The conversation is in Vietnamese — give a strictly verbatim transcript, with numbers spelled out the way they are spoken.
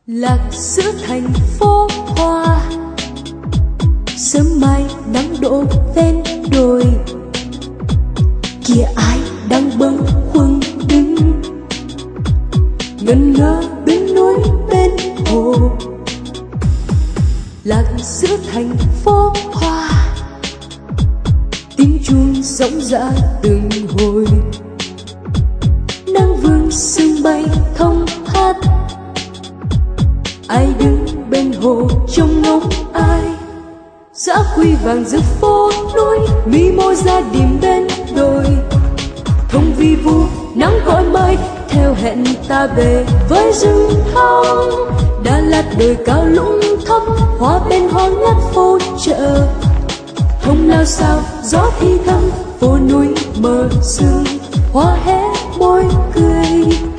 lạc giữa thành phố hoa. Sớm mai nắng đổ ven đồi, kìa ai đang bâng khuâng đứng ngẩn ngơ bên núi bên hồ. Lạc giữa thành phố hoa, tiếng chuông rỗng rã từng hồi. Nắng vương sương bay thông hát, ai đứng bên hồ trông ngóng ai. Dã quy vàng giữa phố núi, mi môi ra điểm bên đồi. Thông vi vu nắng gọi mây, theo hẹn ta về với rừng thông. Đà Lạt đồi cao lũng thấp, hoa bên hoa ngát phố chợ. Thông lao sao gió thì thầm, phố núi mờ sương, hoa hé môi cười.